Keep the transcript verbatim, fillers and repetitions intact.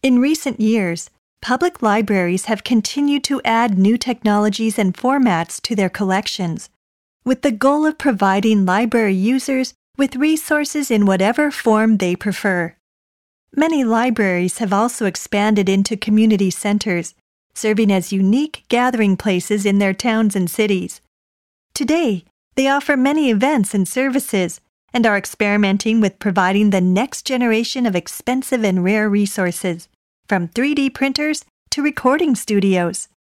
In recent years, public libraries have continued to add new technologies and formats to their collections, with the goal of providing library users with resources in whatever form they prefer. Many libraries have also expanded into community centers, serving as unique gathering places in their towns and cities. Today, they offer many events and services and are experimenting with providing the next generation of expensive and rare resources, from three D printers to recording studios.